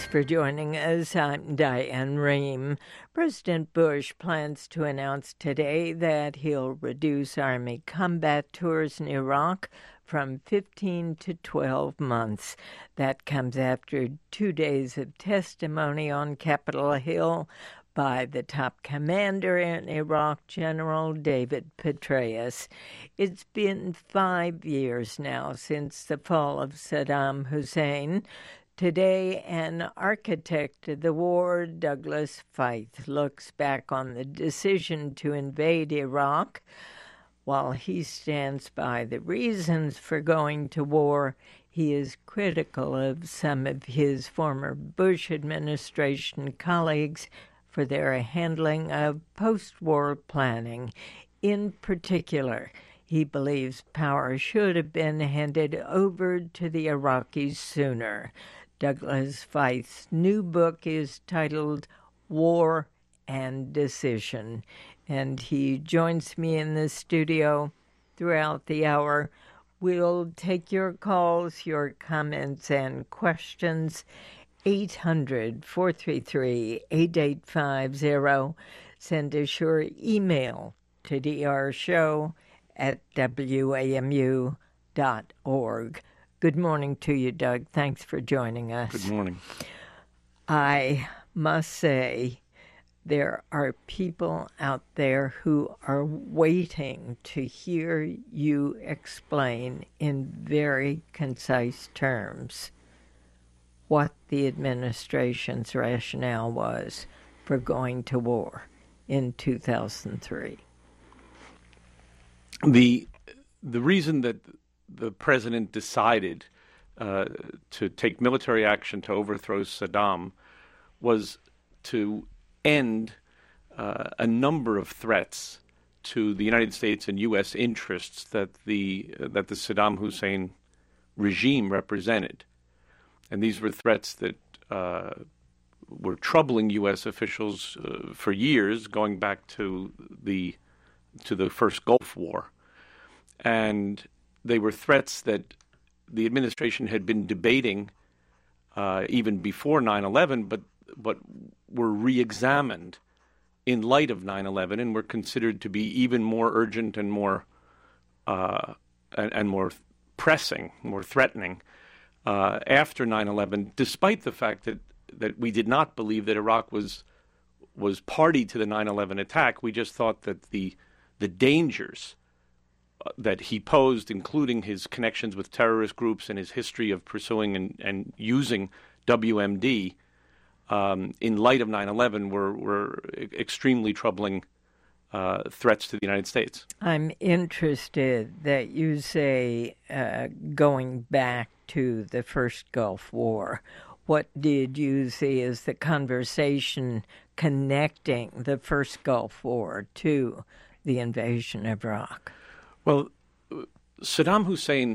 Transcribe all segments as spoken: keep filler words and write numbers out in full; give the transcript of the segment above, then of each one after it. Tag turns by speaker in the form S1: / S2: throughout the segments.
S1: Thanks for joining us. I'm Diane Rehm. President Bush plans to announce today that he'll reduce Army combat tours in Iraq from fifteen to twelve months. That comes after two days of testimony on Capitol Hill by the top commander in Iraq, General David Petraeus. It's been five years now since the fall of Saddam Hussein. Today, an architect of the war, Douglas Feith, looks back on the decision to invade Iraq. While he stands by the reasons for going to war, he is critical of some of his former Bush administration colleagues for their handling of post-war planning. In particular, he believes power should have been handed over to the Iraqis sooner. Douglas Feith's new book is titled War and Decision, and he joins me in the studio throughout the hour. We'll take your calls, your comments, and questions. eight hundred, four three three, eight eight five zero. Send us your email to drshow at w a m u dot org. Good morning to you, Doug. Thanks for joining us.
S2: Good morning.
S1: I must say there are people out there who are waiting to hear you explain in very concise terms what the administration's rationale was for going to war in two thousand three.
S2: The the reason that the president decided uh, to take military action to overthrow Saddam was to end uh, a number of threats to the United States and U S interests that the uh, that the Saddam Hussein regime represented. And these were threats that uh, were troubling U S officials uh, for years, going back to the to the first Gulf War. And they were threats that the administration had been debating uh, even before nine eleven, but but were re-examined in light of nine eleven and were considered to be even more urgent and more uh, and, and more pressing, more threatening uh, after nine eleven, despite the fact that, that we did not believe that Iraq was was party to the nine eleven attack. We just thought that the the dangers that he posed, including his connections with terrorist groups and his history of pursuing and, and using W M D um, in light of nine eleven, were, were extremely troubling uh, threats to the United States.
S1: I'm interested that you say uh, going back to the first Gulf War. What did you see as the conversation connecting the first Gulf War to the invasion of Iraq?
S2: Well, Saddam Hussein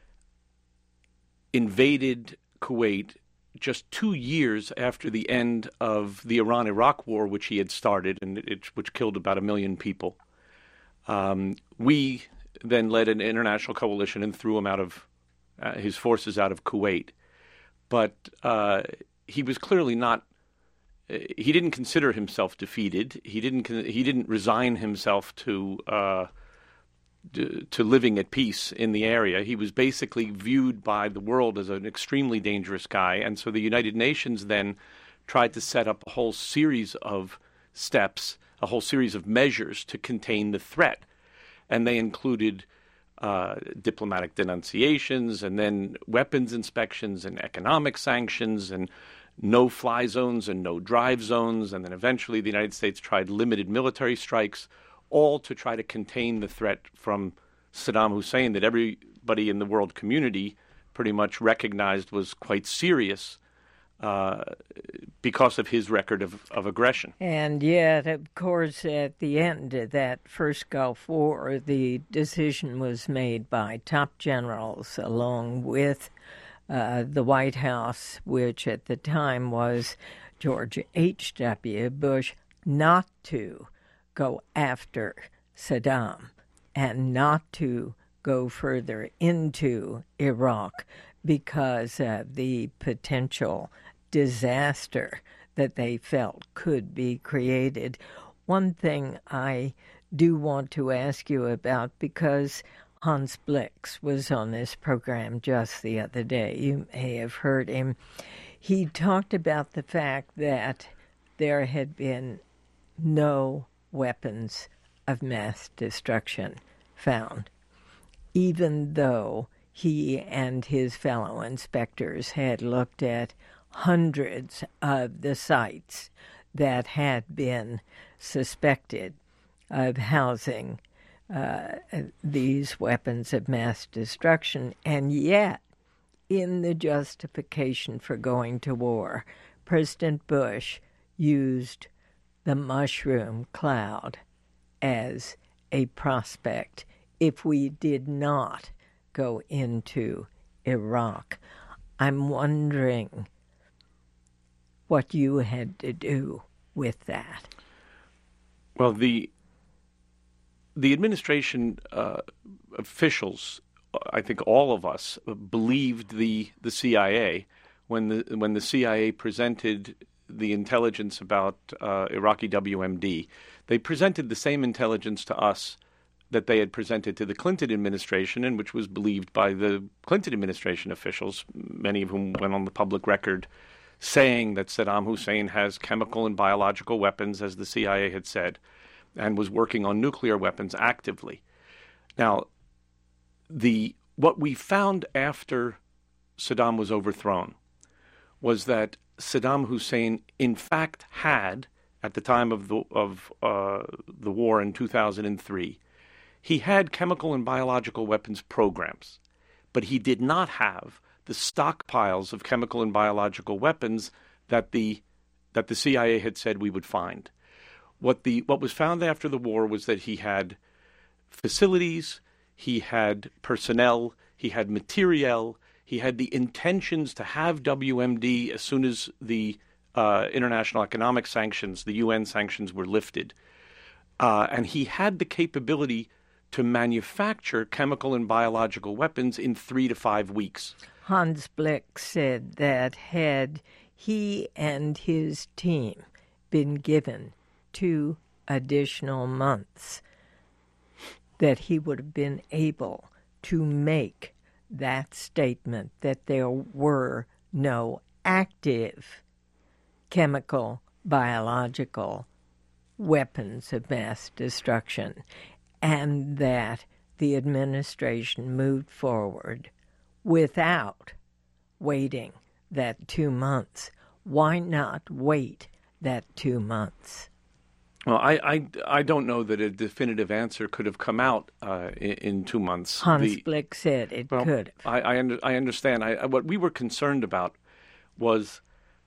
S2: invaded Kuwait just two years after the end of the Iran-Iraq war, which he had started, and it, which killed about a million people. Um, we then led an international coalition and threw him out of uh, his forces out of Kuwait. But uh, he was clearly not. He didn't consider himself defeated. He didn't. He didn't resign himself to. Uh, to living at peace in the area. He was basically viewed by the world as an extremely dangerous guy. And so the United Nations then tried to set up a whole series of steps, a whole series of measures to contain the threat. And they included uh, diplomatic denunciations and then weapons inspections and economic sanctions and no-fly zones and no-drive zones. And then eventually the United States tried limited military strikes, all to try to contain the threat from Saddam Hussein that everybody in the world community pretty much recognized was quite serious uh, because of his record of, of aggression.
S1: And yet, of course, at the end of that first Gulf War, the decision was made by top generals along with uh, the White House, which at the time was George H W. Bush, not to go after Saddam and not to go further into Iraq because of the potential disaster that they felt could be created. One thing I do want to ask you about, because Hans Blix was on this program just the other day. You may have heard him. He talked about the fact that there had been no weapons of mass destruction found, even though he and his fellow inspectors had looked at hundreds of the sites that had been suspected of housing uh, these weapons of mass destruction. And yet, in the justification for going to war, President Bush used the mushroom cloud as a prospect if we did not go into Iraq. I'm wondering what you had to do with that.
S2: Well, the the administration uh, officials, I think all of us, believed the, the C I A when the when the C I A presented the intelligence about uh, Iraqi W M D. They presented the same intelligence to us that they had presented to the Clinton administration, and which was believed by the Clinton administration officials, many of whom went on the public record saying that Saddam Hussein has chemical and biological weapons, as the C I A had said, and was working on nuclear weapons actively. Now, the what we found after Saddam was overthrown was that Saddam Hussein, in fact, had, at the time of the of uh, the war in two thousand three, he had chemical and biological weapons programs, but he did not have the stockpiles of chemical and biological weapons that the that the C I A had said we would find. What the what was found after the war was that he had facilities, he had personnel, he had materiel, he had the intentions to have W M D as soon as the uh, international economic sanctions, the U N sanctions, were lifted. Uh, and he had the capability to manufacture chemical and biological weapons in three to five weeks.
S1: Hans Blix said that had he and his team been given two additional months, that he would have been able to make that statement that there were no active chemical, biological weapons of mass destruction, and that the administration moved forward without waiting that two months. Why not wait that two months?
S2: Well, I, I, I don't know that a definitive answer could have come out uh, in, in two months.
S1: Hans
S2: the,
S1: Blix said it
S2: well,
S1: could.
S2: I I, under, I understand. I, what we were concerned about was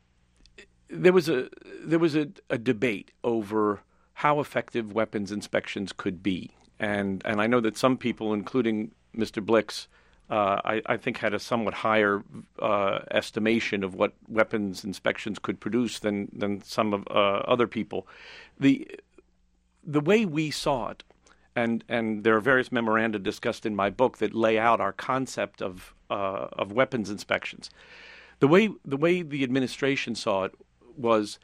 S2: there was a there was a, a debate over how effective weapons inspections could be, and and I know that some people, including Mister Blix, uh, I, I think had a somewhat higher uh, estimation of what weapons inspections could produce than than some of uh, other people. The the way we saw it, and and there are various memoranda discussed in my book that lay out our concept of uh, of weapons inspections. The way the way the administration saw it was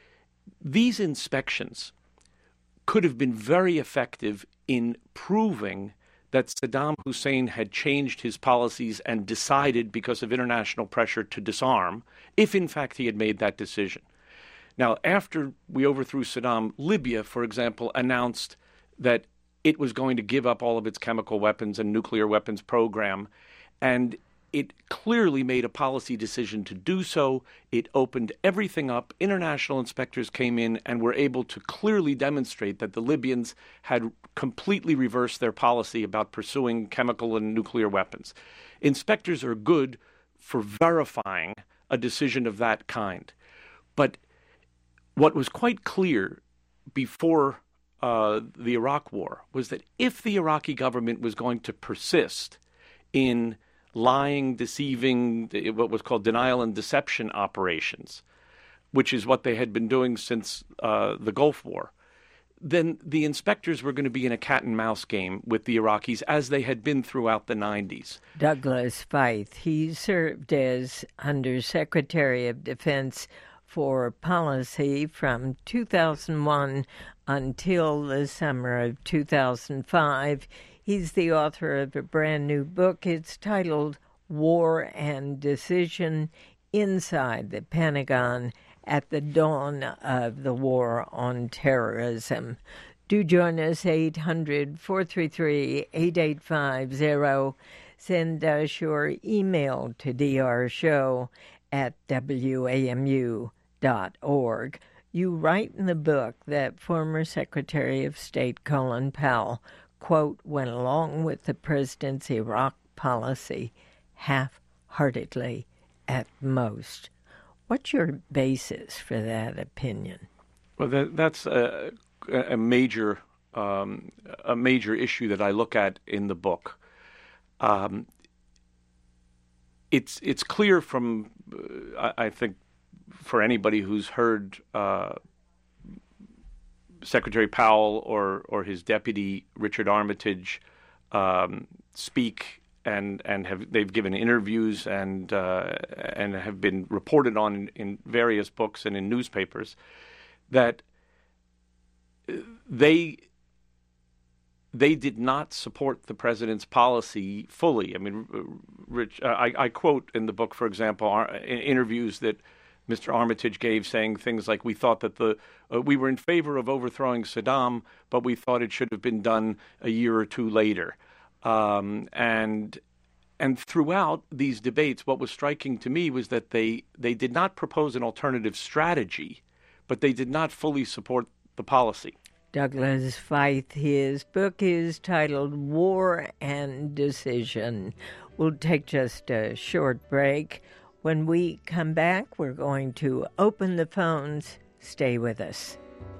S2: these inspections could have been very effective in proving that Saddam Hussein had changed his policies and decided, because of international pressure, to disarm, if in fact he had made that decision. Now, after we overthrew Saddam, Libya, for example, announced that it was going to give up all of its chemical weapons and nuclear weapons program, and it clearly made a policy decision to do so. It opened everything up. International inspectors came in and were able to clearly demonstrate that the Libyans had completely reversed their policy about pursuing chemical and nuclear weapons. Inspectors are good for verifying a decision of that kind. But what was quite clear before uh, the Iraq War was that if the Iraqi government was going to persist in lying, deceiving, what was called denial and deception operations, which is what they had been doing since uh, the Gulf War, then the inspectors were going to be in a cat and mouse game with the Iraqis, as they had been throughout the nineties.
S1: Douglas Feith, he served as Undersecretary of Defense for Policy from two thousand one until the summer of two thousand five. He's the author of a brand new book. It's titled War and Decision: Inside the Pentagon at the Dawn of the War on Terrorism. Do join us, eight hundred, four three three, eight eight five zero. Send us your email to drshow at w a m u dot org. You write in the book that former Secretary of State Colin Powell, quote, went along with the president's Iraq policy half-heartedly at most. What's your basis for that opinion?
S2: Well, that, that's a, a major um, a major issue that I look at in the book. Um, it's it's clear from uh, I, I think for anybody who's heard uh, Secretary Powell or or his deputy Richard Armitage um, speak. And and have they've given interviews and uh, and have been reported on in, in various books and in newspapers that they they did not support the president's policy fully. I mean, Rich, uh, I, I quote in the book, for example, our, interviews that Mister Armitage gave, saying things like, "We thought that the uh, we were in favor of overthrowing Saddam, but we thought it should have been done a year or two later." Um, and and throughout these debates, what was striking to me was that they, they did not propose an alternative strategy, but they did not fully support the policy.
S1: Douglas Feith, his book is titled War and Decision. We'll take just a short break. When we come back, we're going to open the phones. Stay with us.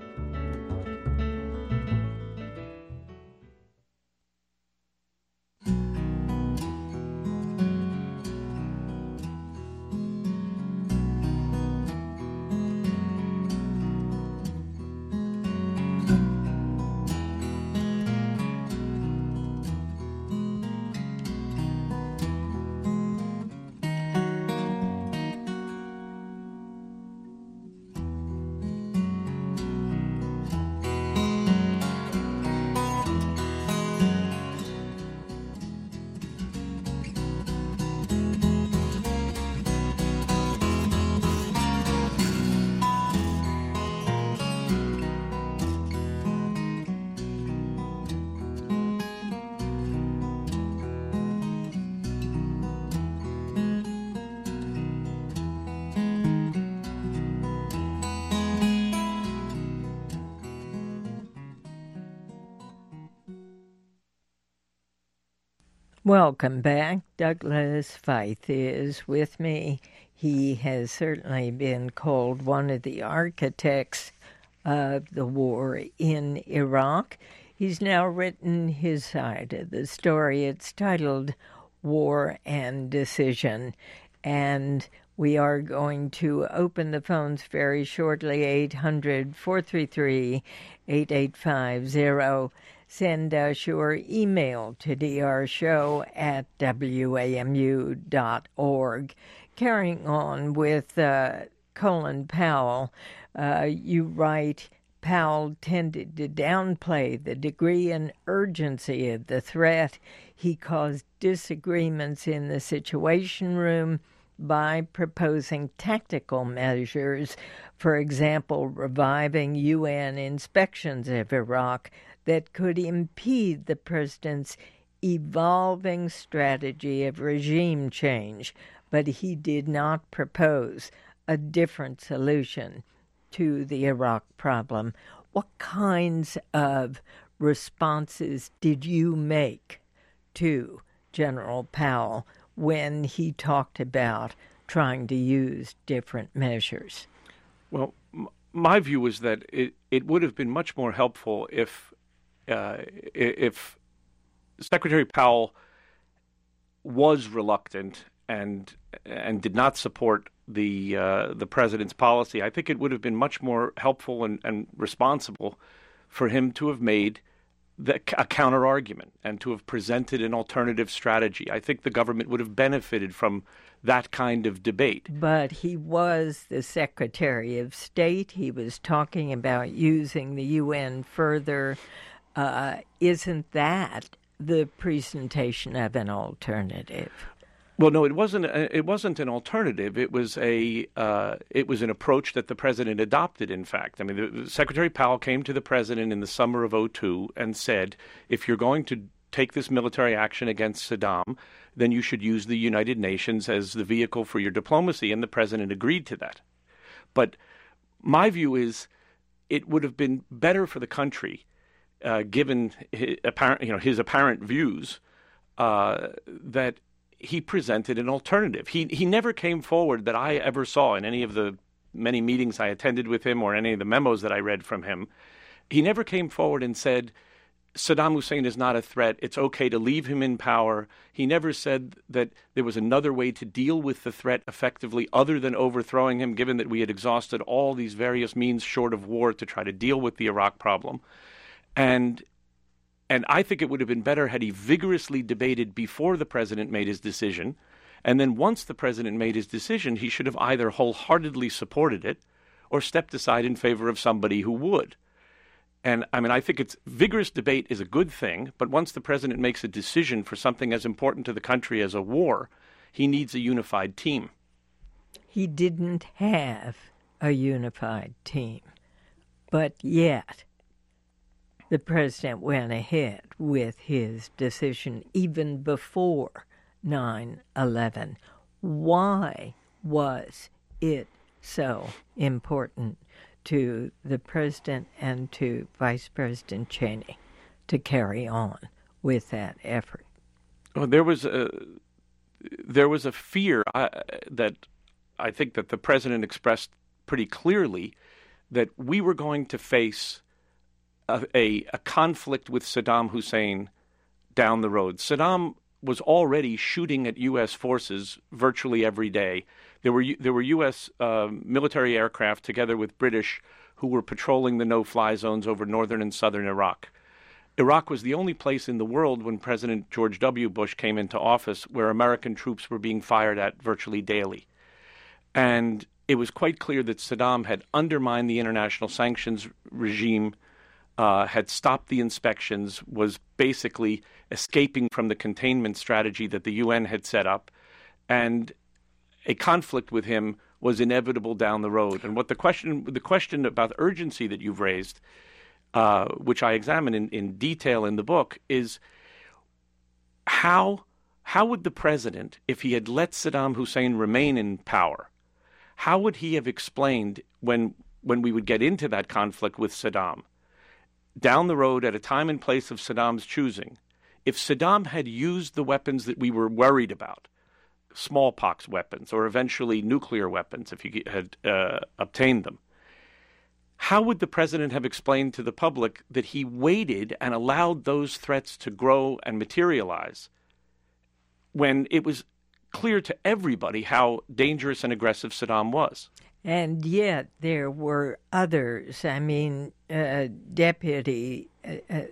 S1: Welcome back. Douglas Feith is with me. He has certainly been called one of the architects of the war in Iraq. He's now written his side of the story. It's titled War and Decision. And we are going to open the phones very shortly, eight hundred, four three three, eight eight five zero. Send us your email to drshow at w a m u dot org. Carrying on with uh, Colin Powell, uh, you write, Powell tended to downplay the degree and urgency of the threat. He caused disagreements in the Situation Room by proposing tactical measures, for example, reviving U N inspections of Iraq that could impede the president's evolving strategy of regime change, but he did not propose a different solution to the Iraq problem. What kinds of responses did you make to General Powell when he talked about trying to use different measures?
S2: Well, m- my view was that it, it would have been much more helpful if uh, if Secretary Powell was reluctant and and did not support the uh, the president's policy. I think it would have been much more helpful and, and responsible for him to have made the, a counter argument and to have presented an alternative strategy. I think the government would have benefited from that kind of debate.
S1: But he was the Secretary of State. He was talking about using the U N further. Uh, isn't that the presentation of an alternative?
S2: Well, no, it wasn't. It wasn't an alternative. It was a. Uh, it was an approach that the president adopted. In fact, I mean, the, Secretary Powell came to the president in the summer of oh two and said, "If you're going to take this military action against Saddam, then you should use the United Nations as the vehicle for your diplomacy." And the president agreed to that. But my view is, it would have been better for the country, uh, given his apparent, you know, his apparent views, uh, that he presented an alternative. He he never came forward that I ever saw in any of the many meetings I attended with him or any of the memos that I read from him. He never came forward and said, Saddam Hussein is not a threat. It's okay to leave him in power. He never said that there was another way to deal with the threat effectively other than overthrowing him, given that we had exhausted all these various means short of war to try to deal with the Iraq problem. And And I think it would have been better had he vigorously debated before the president made his decision. And then once the president made his decision, he should have either wholeheartedly supported it or stepped aside in favor of somebody who would. And I mean, I think it's vigorous debate is a good thing. But once the president makes a decision for something as important to the country as a war, he needs a unified team.
S1: He didn't have a unified team, but yet the president went ahead with his decision even before nine eleven. Why was it so important to the president and to Vice President Cheney to carry on with that effort?
S2: Well, there was a there was a fear uh, that I think that the president expressed pretty clearly that we were going to face A, a, a conflict with Saddam Hussein down the road. Saddam was already shooting at U S forces virtually every day. There were there were U S uh, military aircraft together with British who were patrolling the no-fly zones over northern and southern Iraq. Iraq was the only place in the world when President George W. Bush came into office where American troops were being fired at virtually daily. And it was quite clear that Saddam had undermined the international sanctions regime, Uh, had stopped the inspections, was basically escaping from the containment strategy that the U N had set up, and a conflict with him was inevitable down the road. And what the question, the question about urgency that you've raised, uh, which I examine in, in detail in the book, is how how would the president, if he had let Saddam Hussein remain in power, how would he have explained when when we would get into that conflict with Saddam, down the road at a time and place of Saddam's choosing, if Saddam had used the weapons that we were worried about, smallpox weapons or eventually nuclear weapons, if he had uh, obtained them, how would the president have explained to the public that he waited and allowed those threats to grow and materialize when it was clear to everybody how dangerous and aggressive Saddam was?
S1: And yet there were others. I mean, uh, Deputy uh, uh,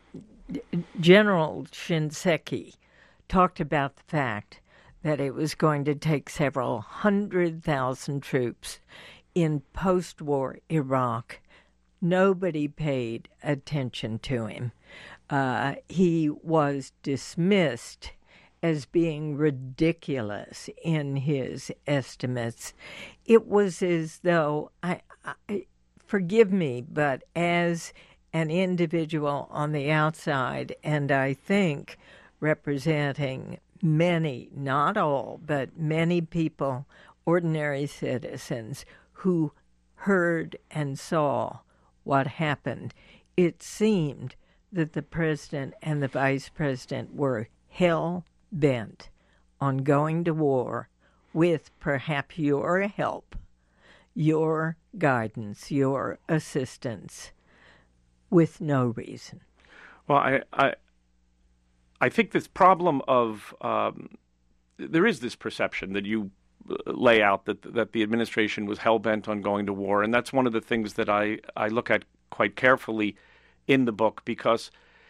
S1: General Shinseki talked about the fact that it was going to take several hundred thousand troops in post-war Iraq. Nobody paid attention to him. Uh, he was dismissed as being ridiculous in his estimates. It was as though, I, I, forgive me, but as an individual on the outside, and I think representing many, not all, but many people, ordinary citizens, who heard and saw what happened, it seemed that the president and the vice president were hell bent on going to war with perhaps your help, your guidance, your assistance, with no reason.
S2: Well, I I, I think this problem of um, there is this perception that you lay out that that the administration was hell bent on going to war, and that's one of the things that I, I look at quite carefully in the book because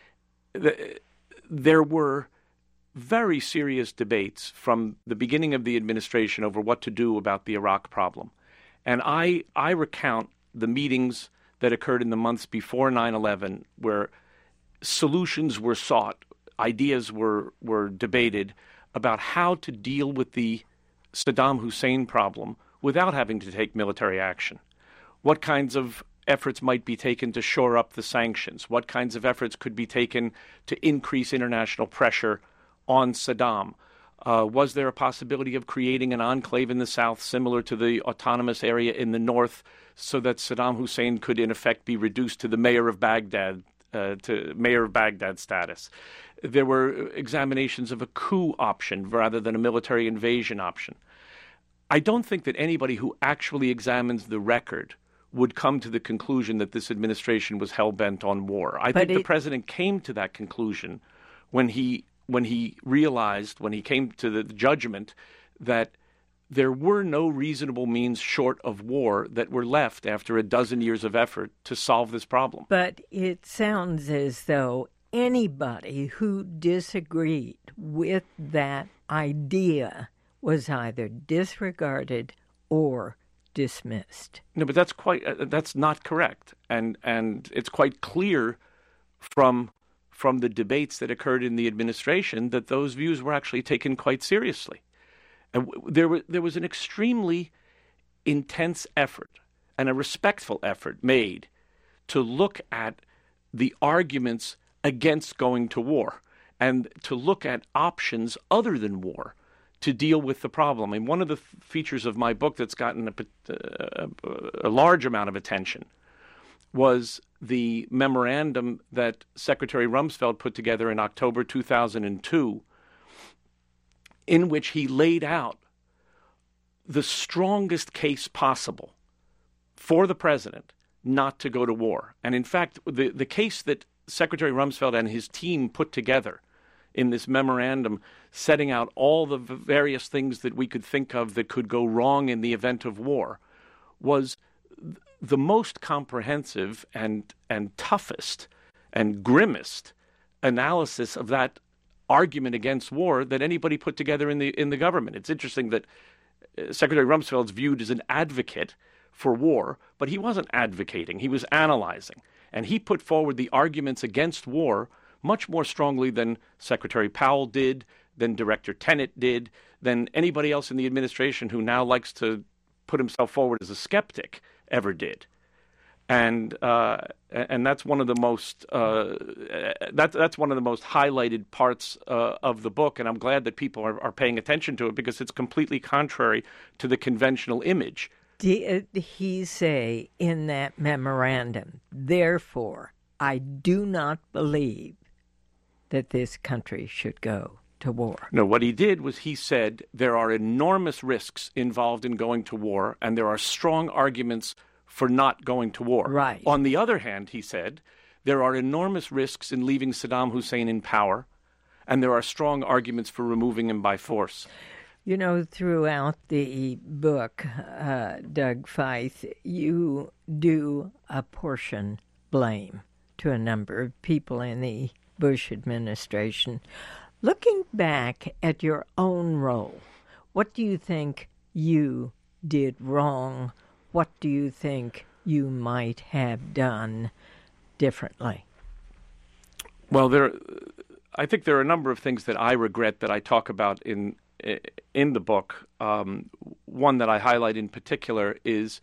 S2: the, there were very serious debates from the beginning of the administration over what to do about the Iraq problem. And I, I recount the meetings that occurred in the months before nine eleven where solutions were sought, ideas were, were debated about how to deal with the Saddam Hussein problem without having to take military action. What kinds of efforts might be taken to shore up the sanctions? What kinds of efforts could be taken to increase international pressure on Saddam? Uh, was there a possibility of creating an enclave in the south similar to the autonomous area in the north so that Saddam Hussein could in effect be reduced to the mayor of Baghdad, uh, to mayor of Baghdad status? There were examinations of a coup option rather than a military invasion option. I don't think that anybody who actually examines the record would come to the conclusion that this administration was hell-bent on war. I
S1: But
S2: think
S1: it-
S2: the president came to that conclusion when he when he realized, when he came to the judgment that there were no reasonable means short of war that were left after a dozen years of effort to solve this problem.
S1: But it sounds as though anybody who disagreed with that idea was either disregarded or dismissed.
S2: No, but that's quite uh, that's not correct, and and it's quite clear from from the debates that occurred in the administration that those views were actually taken quite seriously. And w- there was there was an extremely intense effort and a respectful effort made to look at the arguments against going to war and to look at options other than war to deal with the problem. And one of the f- features of my book that's gotten a, a, a large amount of attention was the memorandum that Secretary Rumsfeld put together in October two thousand two, in which he laid out the strongest case possible for the president not to go to war. And in fact, the, the case that Secretary Rumsfeld and his team put together in this memorandum, setting out all the v- various things that we could think of that could go wrong in the event of war, was th- the most comprehensive and and toughest and grimmest analysis of that argument against war that anybody put together in the in the government. It's interesting that uh, Secretary Rumsfeld's viewed as an advocate for war, but he wasn't advocating. He was analyzing. And he put forward the arguments against war much more strongly than Secretary Powell did, than Director Tenet did, than anybody else in the administration who now likes to put himself forward as a skeptic ever did. And uh, and that's one of the most uh, that, that's one of the most highlighted parts uh, of the book, and I'm glad that people are, are paying attention to it because it's completely contrary to the conventional image.
S1: Did he say in that memorandum, therefore, I do not believe that this country should go to war?
S2: No, what he did was he said there are enormous risks involved in going to war, and there are strong arguments for not going to war.
S1: Right.
S2: On the other hand, he said, there are enormous risks in leaving Saddam Hussein in power, and there are strong arguments for removing him by force.
S1: You know, throughout the book, uh, Doug Feith, you do apportion blame to a number of people in the Bush administration. Looking back at your own role, what do you think you did wrong? What do you think you might have done differently?
S2: Well, there, I think there are a number of things that I regret that I talk about in in the book. Um, one that I highlight in particular is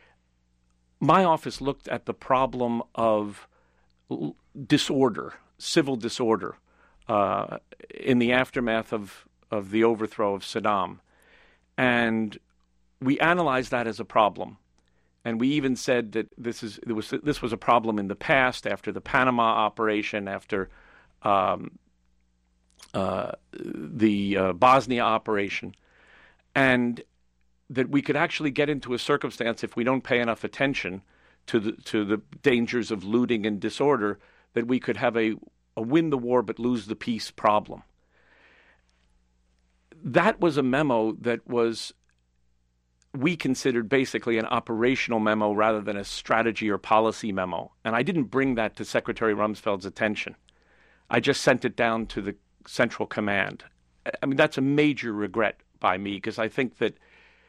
S2: my office looked at the problem of disorder, civil disorder, uh, in the aftermath of, of the overthrow of Saddam. And we analyzed that as a problem. And we even said that this is there was this was a problem in the past, after the Panama operation, after um, uh, the uh, Bosnia operation, and that we could actually get into a circumstance, if we don't pay enough attention to the to the dangers of looting and disorder, that we could have a, a win the war but lose the peace problem. That was a memo that was we considered basically an operational memo rather than a strategy or policy memo. And I didn't bring that to Secretary Rumsfeld's attention. I just sent it down to the Central Command. I mean, that's a major regret by me, because I think that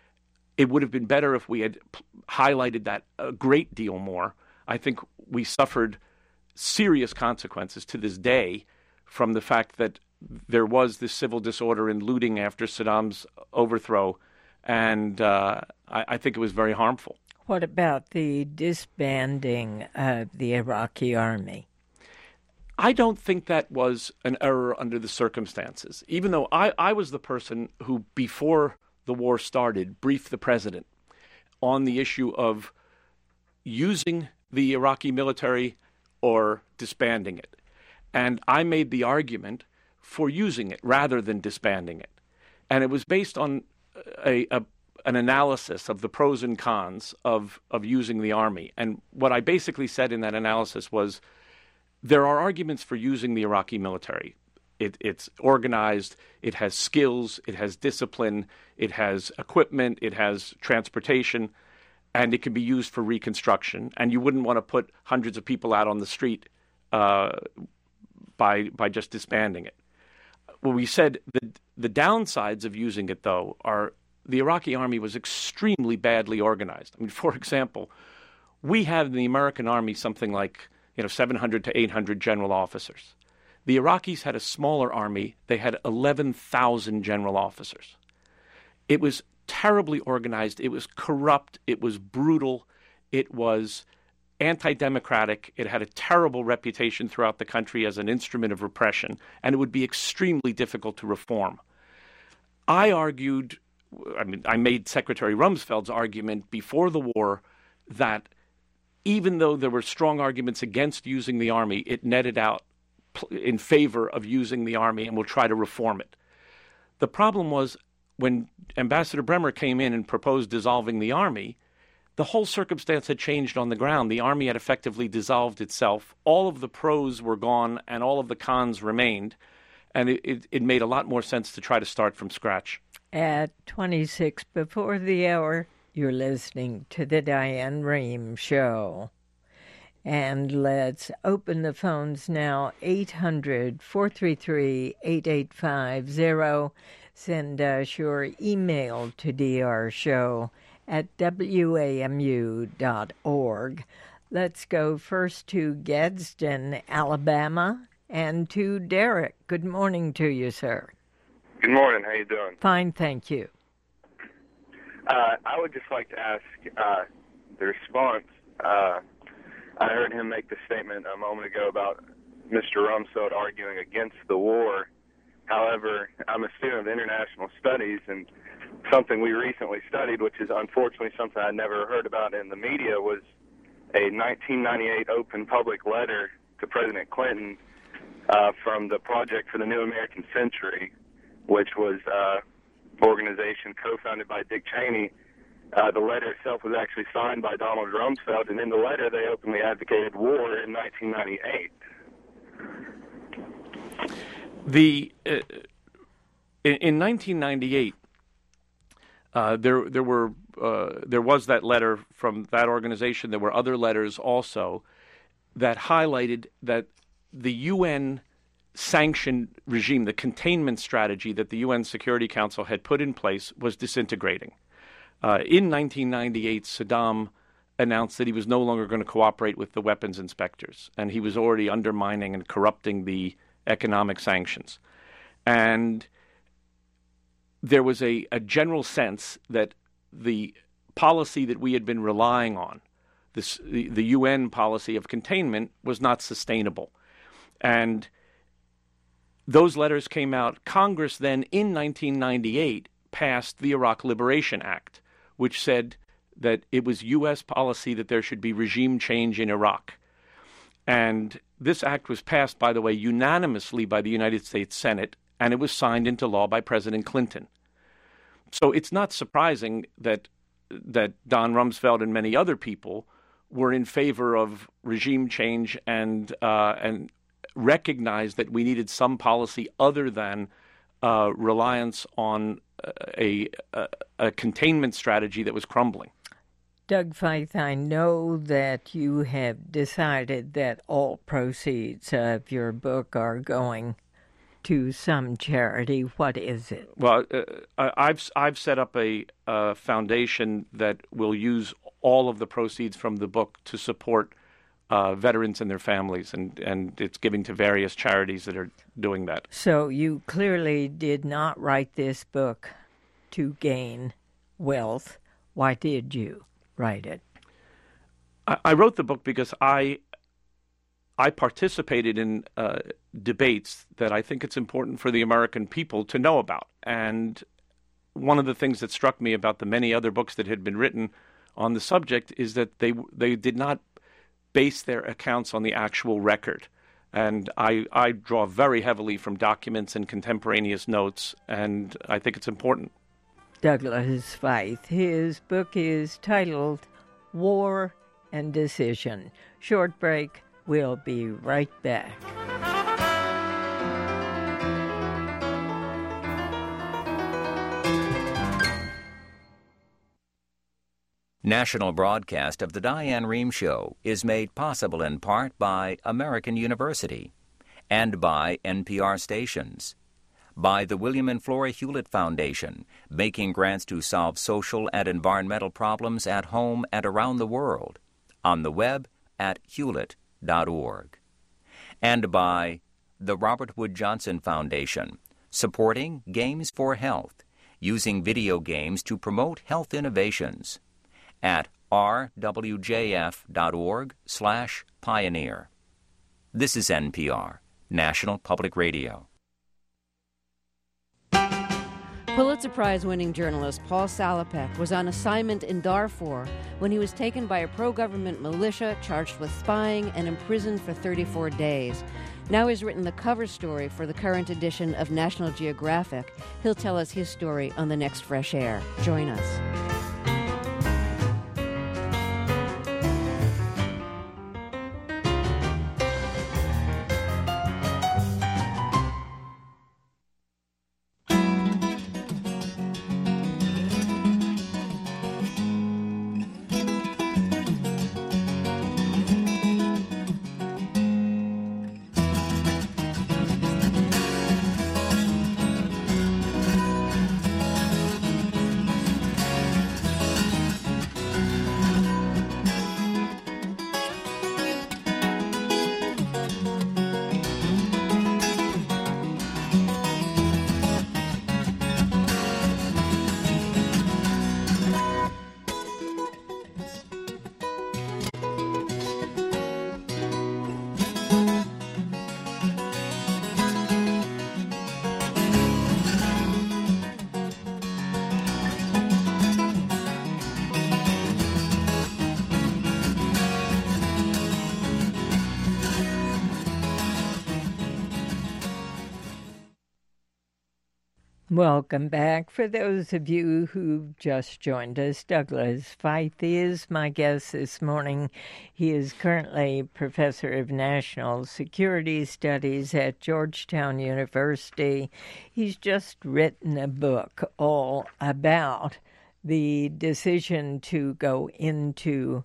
S2: it would have been better if we had p- highlighted that a great deal more. I think we suffered serious consequences to this day from the fact that there was this civil disorder and looting after Saddam's overthrow, and uh, I, I think it was very harmful.
S1: What about the disbanding of the Iraqi army?
S2: I don't think that was an error under the circumstances, even though I, I was the person who, before the war started, briefed the president on the issue of using the Iraqi military or disbanding it. And I made the argument for using it rather than disbanding it. And it was based on a, a an analysis of the pros and cons of, of using the army. And what I basically said in that analysis was, there are arguments for using the Iraqi military. It, it's organized, it has skills, it has discipline, it has equipment, it has transportation, and it can be used for reconstruction. And you wouldn't want to put hundreds of people out on the street uh, by by just disbanding it. Well, we said the the downsides of using it, though, are the Iraqi army was extremely badly organized. I mean, for example, we have in the American army something like you know seven hundred to eight hundred general officers. The Iraqis had a smaller army. They had eleven thousand general officers. It was terribly organized. It was corrupt. It was brutal. It was anti-democratic. It had a terrible reputation throughout the country as an instrument of repression, and it would be extremely difficult to reform. I argued, I mean, I made Secretary Rumsfeld's argument before the war that even though there were strong arguments against using the army, it netted out in favor of using the army, and we'll try to reform it. The problem was when Ambassador Bremer came in and proposed dissolving the army, the whole circumstance had changed on the ground. The army had effectively dissolved itself. All of the pros were gone and all of the cons remained, and it, it, it made a lot more sense to try to start from scratch.
S1: At twenty-six before the hour, you're listening to the Diane Rehm Show. And let's open the phones now, eight hundred, four three three, eight eight five zero. Send us your email to d r show at w a m u dot org. Let's go first to Gadsden, Alabama, and to Derek. Good morning to you, sir.
S3: Good morning. How you doing?
S1: Fine, thank you.
S3: Uh, I would just like to ask uh, the response. Uh, I heard him make the statement a moment ago about Mister Rumsfeld arguing against the war. However, I'm a student of international studies, and something we recently studied, which is unfortunately something I never heard about in the media, was a nineteen ninety-eight open public letter to President Clinton uh, from the Project for the New American Century, which was an uh, organization co-founded by Dick Cheney. Uh, the letter itself was actually signed by Donald Rumsfeld, and in the letter they openly advocated war in nineteen ninety-eight.
S2: The uh, in, in nineteen ninety-eight, uh, there there were uh, there was that letter from that organization. There were other letters also that highlighted that the U N sanctioned regime, the containment strategy that the U N Security Council had put in place, was disintegrating. Uh, in nineteen ninety-eight, Saddam announced that he was no longer going to cooperate with the weapons inspectors, and he was already undermining and corrupting the economic sanctions. And there was a, a general sense that the policy that we had been relying on, this, the, the U N policy of containment, was not sustainable. And those letters came out. Congress then, in nineteen ninety-eight, passed the Iraq Liberation Act, which said that it was U S policy that there should be regime change in Iraq. And this act was passed, by the way, unanimously by the United States Senate, and it was signed into law by President Clinton. So it's not surprising that that Don Rumsfeld and many other people were in favor of regime change and uh, and recognized that we needed some policy other than uh, reliance on a, a, a containment strategy that was crumbling.
S1: Doug Feith, I know that you have decided that all proceeds of your book are going to some charity. What is it?
S2: Well, uh, I've I've set up a, a foundation that will use all of the proceeds from the book to support uh, veterans and their families, and, and it's giving to various charities that are doing that.
S1: So you clearly did not write this book to gain wealth. Why did you write it?
S2: I, I wrote the book because I I participated in uh, debates that I think it's important for the American people to know about. And one of the things that struck me about the many other books that had been written on the subject is that they they did not base their accounts on the actual record. And I, I draw very heavily from documents and contemporaneous notes, and I think it's important.
S1: Douglas Feith. His book is titled War and Decision. Short break. We'll be right back.
S4: National broadcast of the Diane Rehm Show is made possible in part by American University and by N P R stations, by the William and Flora Hewlett Foundation, making grants to solve social and environmental problems at home and around the world, on the web at hewlett dot org, and by the Robert Wood Johnson Foundation, supporting Games for Health, using video games to promote health innovations, at r w j f dot org slash pioneer. This is N P R, National Public Radio.
S5: Pulitzer Prize-winning journalist Paul Salopek was on assignment in Darfur when he was taken by a pro-government militia, charged with spying, and imprisoned for thirty-four days. Now he's written the cover story for the current edition of National Geographic. He'll tell us his story on the next Fresh Air. Join us.
S1: Welcome back. For those of you who've just joined us, Douglas Feith is my guest this morning. He is currently Professor of National Security Studies at Georgetown University. He's just written a book all about the decision to go into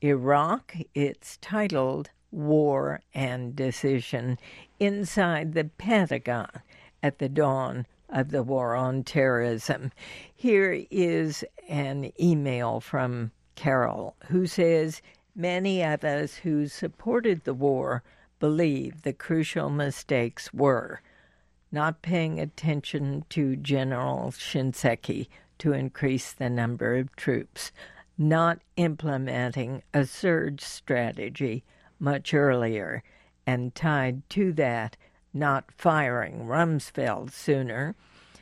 S1: Iraq. It's titled War and Decision, Inside the Pentagon at the Dawn of the War on Terrorism. Here is an email from Carol, who says, many of us who supported the war believe the crucial mistakes were not paying attention to General Shinseki to increase the number of troops, not implementing a surge strategy much earlier, and tied to that, not firing Rumsfeld sooner,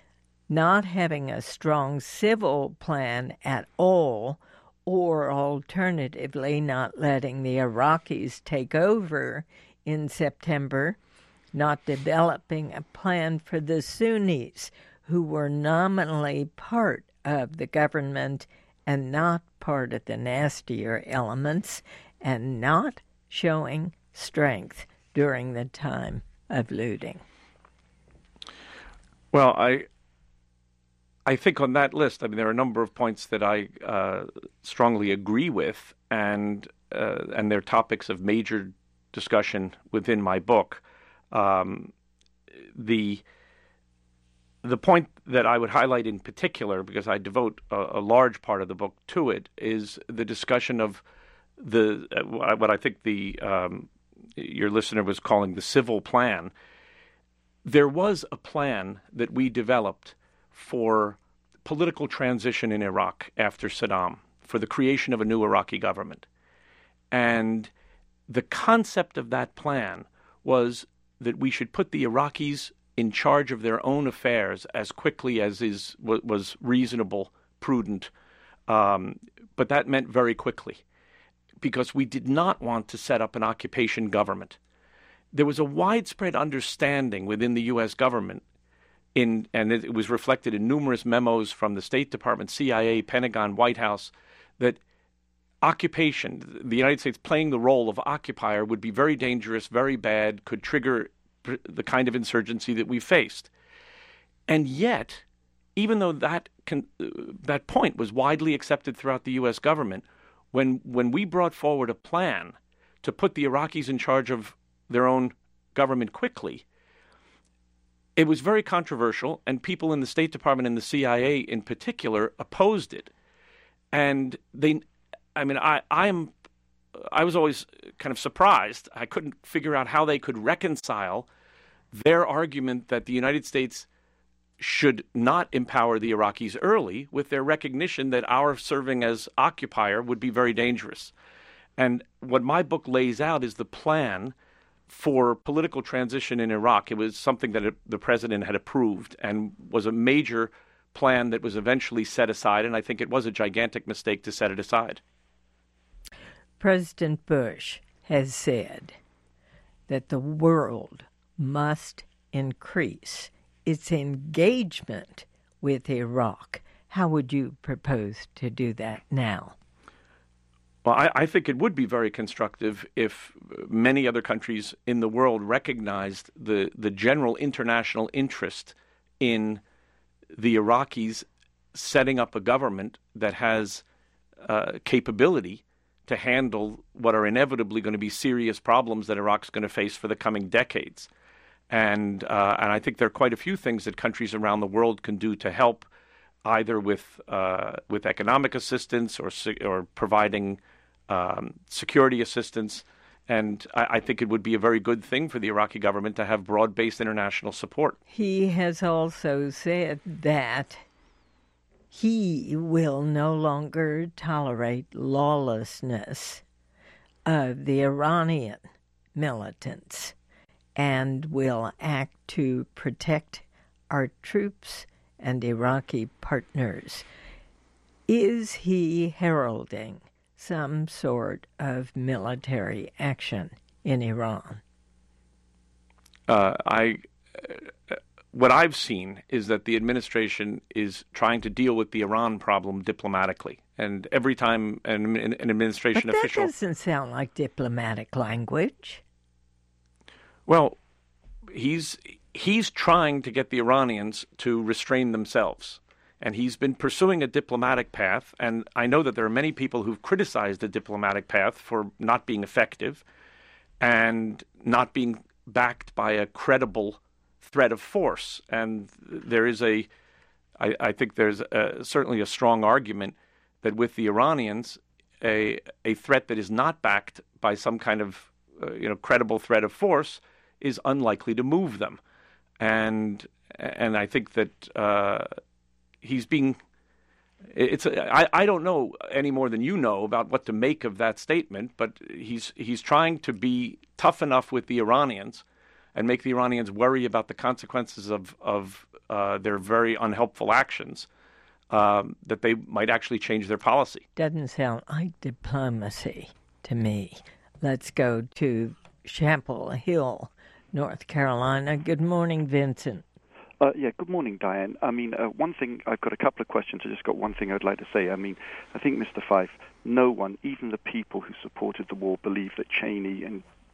S1: not having a strong civil plan at all, or alternatively not letting the Iraqis take over in September, not developing a plan for the Sunnis, who were nominally part of the government and not part of the nastier elements, and not showing strength during the time of looting.
S2: Well, I I think on that list, I mean, there are a number of points that I uh, strongly agree with, and uh, and they're topics of major discussion within my book. Um, the the point that I would highlight in particular, because I devote a, a large part of the book to it, is the discussion of the uh, what I think the um, your listener was calling the civil plan. There was a plan that we developed for political transition in Iraq after Saddam, for the creation of a new Iraqi government. And the concept of that plan was that we should put the Iraqis in charge of their own affairs as quickly as is was reasonable, prudent. Um, but that meant very quickly, because we did not want to set up an occupation government. There was a widespread understanding within the U S government, in, and it was reflected in numerous memos from the State Department, C I A, Pentagon, White House, that occupation, the United States playing the role of occupier, would be very dangerous, very bad, could trigger the kind of insurgency that we faced. And yet, even though that can, uh, that point was widely accepted throughout the U S government, when when we brought forward a plan to put the Iraqis in charge of their own government quickly, it was very controversial, and people in the State Department and the C I A in particular opposed it. And they, I mean, I, I'm, I was always kind of surprised. I couldn't figure out how they could reconcile their argument that the United States should not empower the Iraqis early with their recognition that our serving as occupier would be very dangerous. And what my book lays out is the plan for political transition in Iraq. It was something that the president had approved and was a major plan that was eventually set aside, and I think it was a gigantic mistake to set it aside.
S1: President Bush has said that the world must increase its engagement with Iraq. How would you propose to do that now?
S2: Well, I, I think it would be very constructive if many other countries in the world recognized the, the general international interest in the Iraqis setting up a government that has uh, capability to handle what are inevitably going to be serious problems that Iraq's going to face for the coming decades. And uh, and I think there are quite a few things that countries around the world can do to help, either with uh, with economic assistance or or providing um, security assistance. And I, I think it would be a very good thing for the Iraqi government to have broad-based international support.
S1: He has also said that he will no longer tolerate lawlessness of the Iranian militants and will act to protect our troops and Iraqi partners. Is he heralding some sort of military action in Iran?
S2: Uh, I, uh, what I've seen is that the administration is trying to deal with the Iran problem diplomatically. And every time an, an administration
S1: but that
S2: official...
S1: That doesn't sound like diplomatic language.
S2: Well, he's he's trying to get the Iranians to restrain themselves. And he's been pursuing a diplomatic path. And I know that there are many people who've criticized the diplomatic path for not being effective and not being backed by a credible threat of force. And there is a, I, I think there's a, certainly a strong argument that with the Iranians, a a threat that is not backed by some kind of uh, you know credible threat of force is unlikely to move them. And and I think that uh, he's being, it's a, I, I don't know any more than you know about what to make of that statement, but he's he's trying to be tough enough with the Iranians and make the Iranians worry about the consequences of, of uh, their very unhelpful actions, um, that they might actually change their policy.
S1: Doesn't sound like diplomacy to me. Let's go to Chapel Hill, North Carolina. Good morning, Vincent.
S6: Uh, yeah, good morning, Diane. I mean, uh, one thing, I've got a couple of questions. I just got one thing I'd like to say. I mean, I think, Mister Fife, no one, even the people who supported the war, believe that Cheney and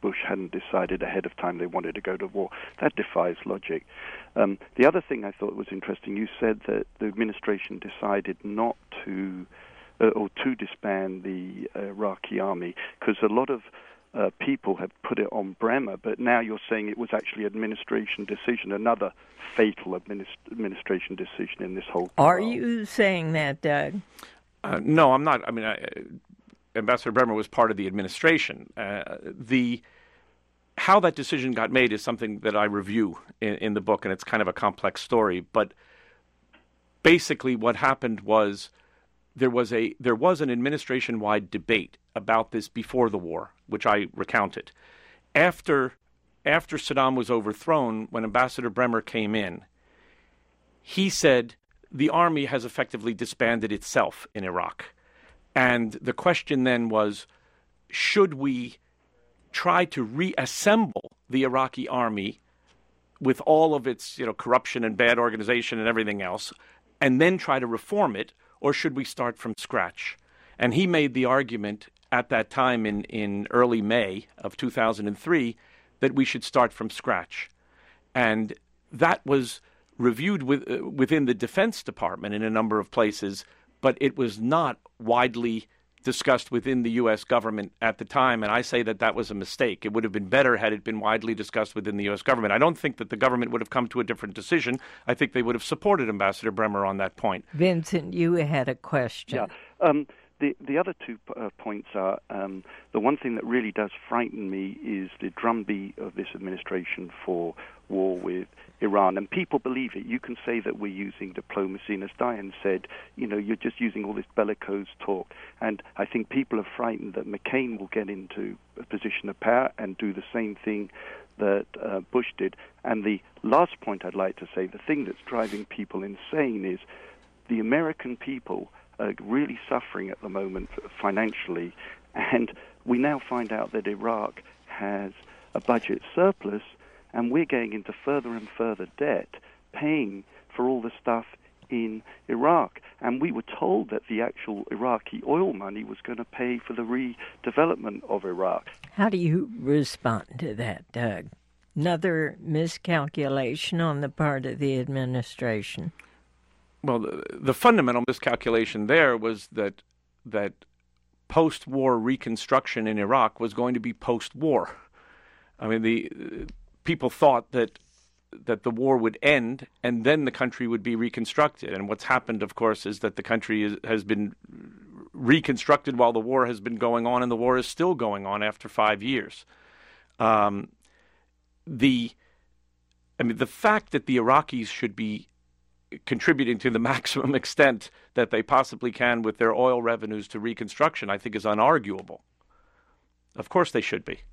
S6: Bush hadn't decided ahead of time they wanted to go to war. That defies logic. Um, the other thing I thought was interesting, you said that the administration decided not to, uh, or to disband the uh, Iraqi army, because a lot of uh, people have put it on Bremer, but now you're saying it was actually administration decision, another fatal administ- administration decision in this whole trial.
S1: Are you saying that, Doug?
S2: Uh, no, I'm not. I mean, I, Ambassador Bremer was part of the administration. Uh, the how that decision got made is something that I review in, in the book, and it's kind of a complex story. But basically, what happened was there was a there was an administration-wide debate about this before the war, which I recounted. After after Saddam was overthrown, when Ambassador Bremer came in, he said the army has effectively disbanded itself in Iraq. And the question then was, should we try to reassemble the Iraqi army with all of its, you know, corruption and bad organization and everything else, and then try to reform it, or should we start from scratch? And he made the argument at that time in, in early May of two thousand three that we should start from scratch. And that was reviewed with, uh, within the Defense Department in a number of places, but it was not widely discussed within the U S government at the time, and I say that that was a mistake. It would have been better had it been widely discussed within the U S government. I don't think that the government would have come to a different decision. I think they would have supported Ambassador Bremer on that point.
S1: Vincent, you had a question.
S6: Yeah. Um, the, the other two uh, points are, um, the one thing that really does frighten me is the drumbeat of this administration for war with Iran, and people believe it. You can say that we're using diplomacy, and as Diane said, you know, you're just using all this bellicose talk, and I think people are frightened that McCain will get into a position of power and do the same thing that uh, Bush did. And the last point I'd like to say, the thing that's driving people insane is the American people are really suffering at the moment financially, and we now find out that Iraq has a budget surplus, and we're getting into further and further debt, paying for all the stuff in Iraq. And we were told that the actual Iraqi oil money was going to pay for the redevelopment of Iraq.
S1: How do you respond to that, Doug? Another miscalculation on the part of the administration?
S2: Well, the, the fundamental miscalculation there was that that post-war reconstruction in Iraq was going to be post-war. I mean, the uh, people thought that that the war would end and then the country would be reconstructed. And what's happened, of course, is that the country is, has been reconstructed while the war has been going on, and the war is still going on after five years. Um, the, I mean, the fact that the Iraqis should be contributing to the maximum extent that they possibly can with their oil revenues to reconstruction, I think, is unarguable. Of course they should be.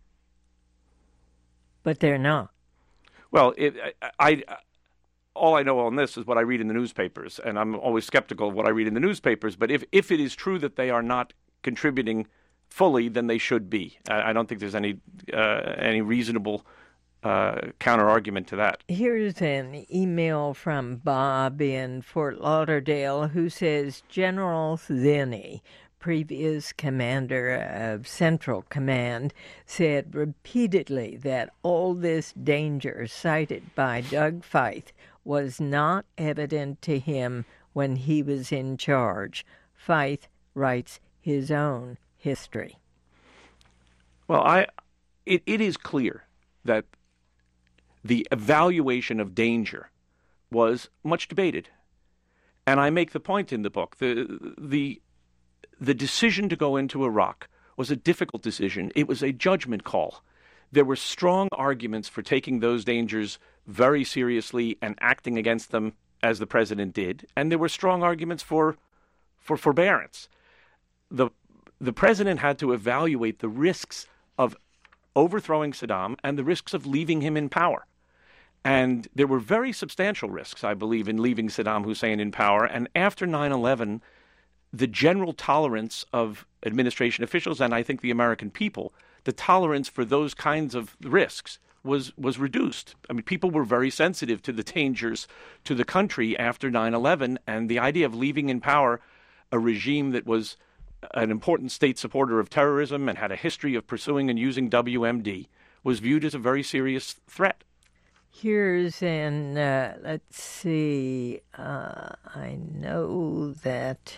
S1: But they're not.
S2: Well, it, I, I, all I know on this is what I read in the newspapers, and I'm always skeptical of what I read in the newspapers. But if, if it is true that they are not contributing fully, then they should be. I, I don't think there's any uh, any reasonable uh, counter argument to that.
S1: Here's an email from Bob in Fort Lauderdale who says, General Zinni, previous commander of Central Command, said repeatedly that all this danger cited by Doug Feith was not evident to him when he was in charge. Feith writes his own history.
S2: Well, I, it, it is clear that the evaluation of danger was much debated. And I make the point in the book. The, the, the decision to go into Iraq was a difficult decision. It was a judgment call. There were strong arguments for taking those dangers very seriously and acting against them as the president did. And there were strong arguments for, for forbearance. The, the president had to evaluate the risks of overthrowing Saddam and the risks of leaving him in power. And there were very substantial risks, I believe, in leaving Saddam Hussein in power. And after nine eleven, the general tolerance of administration officials, and I think the American people, the tolerance for those kinds of risks was, was reduced. I mean, people were very sensitive to the dangers to the country after nine eleven, and the idea of leaving in power a regime that was an important state supporter of terrorism and had a history of pursuing and using W M D was viewed as a very serious threat.
S1: Here's in, uh, let's see, uh, I know that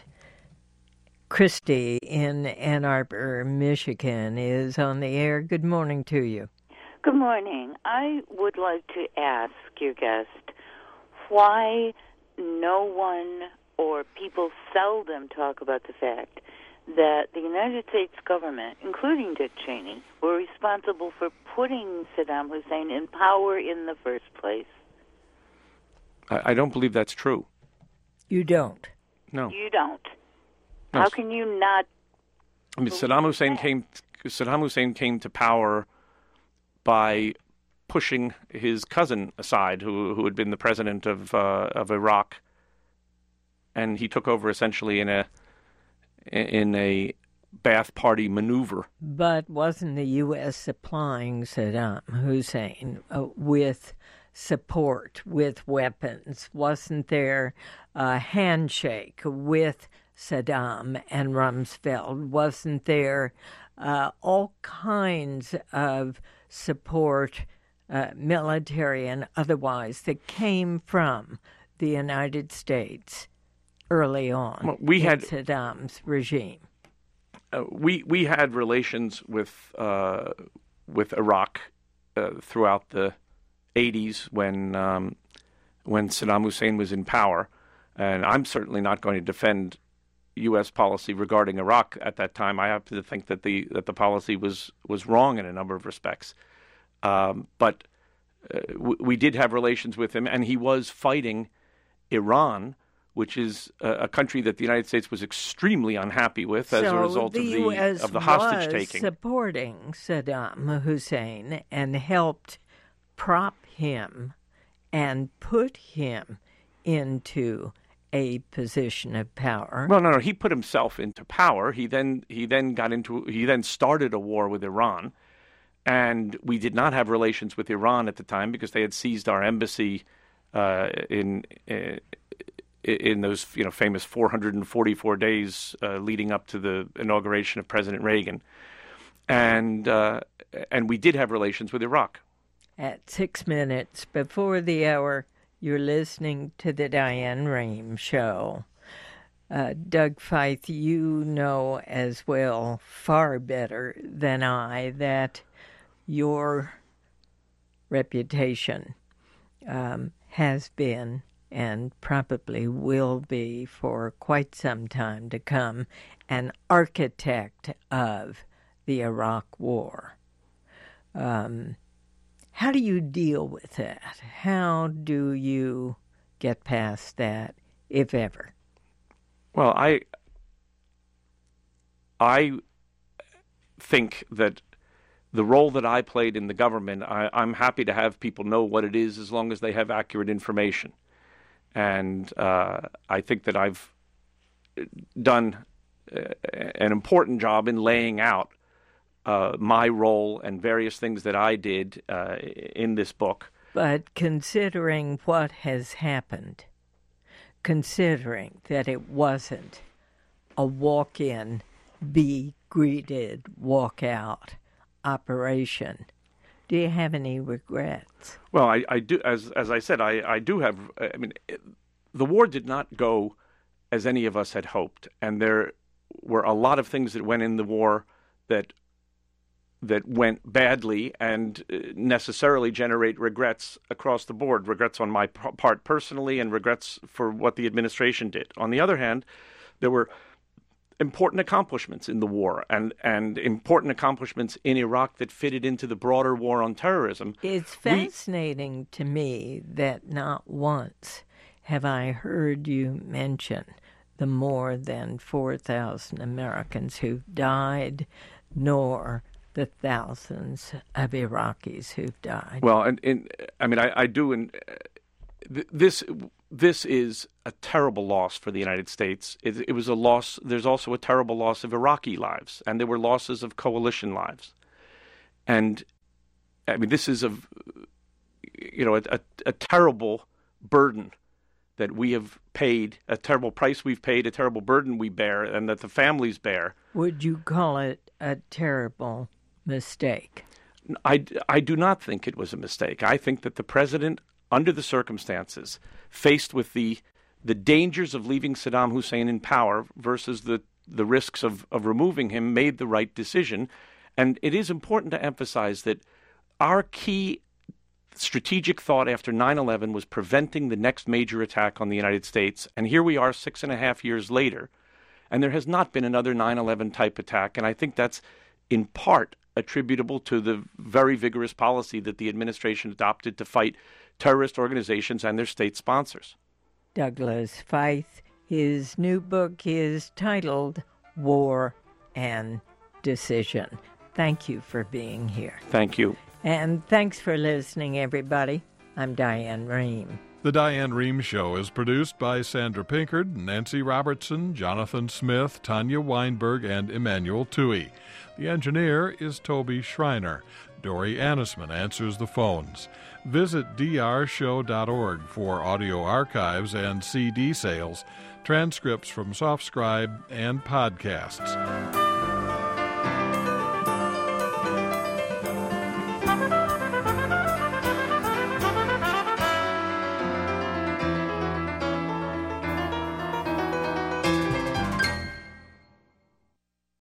S1: Christy in Ann Arbor, Michigan is on the air. Good morning to you.
S7: Good morning. I would like to ask your guest why no one or people seldom talk about the fact that the United States government, including Dick Cheney, were responsible for putting Saddam Hussein in power in the first place.
S2: I, I don't believe that's true.
S1: You don't?
S2: No.
S7: You don't?
S2: No.
S7: How can you not?
S2: I mean, Saddam Hussein came. Saddam Hussein came to power by pushing his cousin aside, who who had been the president of uh, of Iraq, and he took over essentially in a in a Ba'ath Party maneuver.
S1: But wasn't the U S supplying Saddam Hussein uh, with support, with weapons? Wasn't there a handshake with Saddam and Rumsfeld? Wasn't there uh, all kinds of support, uh, military and otherwise, that came from the United States early on
S2: well, we
S1: in
S2: had,
S1: Saddam's regime?
S2: Uh, we we had relations with uh, with Iraq uh, throughout the eighties when um, when Saddam Hussein was in power, and I'm certainly not going to defend U S policy regarding Iraq at that time. I happen to think that the that the policy was was wrong in a number of respects, um, but uh, w- we did have relations with him, and he was fighting Iran, which is a, a country that the United States was extremely unhappy with as
S1: so
S2: a result
S1: the
S2: of the
S1: U S
S2: of the hostage
S1: was
S2: taking.
S1: supporting Saddam Hussein and helped prop him and put him into a position of power.
S2: Well, no, no, he put himself into power. He then he then got into he then started a war with Iran, and we did not have relations with Iran at the time because they had seized our embassy uh, in. Uh, in those, you know, famous four hundred forty-four days uh, leading up to the inauguration of President Reagan, and uh, and we did have relations with Iraq.
S1: At six minutes before the hour, you're listening to the Diane Rehm Show. Uh, Doug Feith, you know as well, far better than I, that your reputation um, has been and probably will be for quite some time to come, an architect of the Iraq War. Um, how do you deal with that? How do you get past that, if ever?
S2: Well, I I think that the role that I played in the government, I, I'm happy to have people know what it is as long as they have accurate information. And uh, I think that I've done uh, an important job in laying out uh, my role and various things that I did uh, in this book.
S1: But considering what has happened, considering that it wasn't a walk-in, be greeted, walk-out operation, do you have any regrets?
S2: Well, I, I do. As as I said, I, I do have. I mean, it, the war did not go as any of us had hoped, and there were a lot of things that went in the war that that went badly and necessarily generate regrets across the board. Regrets on my p- part personally, and regrets for what the administration did. On the other hand, there were important accomplishments in the war and, and important accomplishments in Iraq that fitted into the broader war on terrorism.
S1: It's fascinating we, to me that not once have I heard you mention the more than four thousand Americans who've died, nor the thousands of Iraqis who've died.
S2: Well, and, and I mean, I, I do, and uh, this this is a terrible loss for the United States. It, it was a loss. There's also a terrible loss of Iraqi lives, and there were losses of coalition lives. And I mean, this is a, you know, a, a, a terrible burden that we have paid, a terrible price we've paid, a terrible burden we bear, and that the families bear.
S1: Would you call it a terrible mistake?
S2: I, I do not think it was a mistake. I think that the president, under the circumstances, faced with the the dangers of leaving Saddam Hussein in power versus the, the risks of, of removing him, made the right decision. And it is important to emphasize that our key strategic thought after nine eleven was preventing the next major attack on the United States. And here we are six and a half years later, and there has not been another nine eleven type attack. And I think that's in part attributable to the very vigorous policy that the administration adopted to fight terrorist organizations and their state sponsors.
S1: Douglas Feith, his new book is titled War and Decision. Thank you for being here.
S2: Thank you.
S1: And thanks for listening, everybody. I'm Diane Rehm.
S8: The Diane Rehm Show is produced by Sandra Pinkard, Nancy Robertson, Jonathan Smith, Tanya Weinberg, and Emmanuel Toohey. The engineer is Toby Schreiner. Dory Annisman answers the phones. Visit d r show dot org for audio archives and C D sales, transcripts from SoftScribe, and podcasts.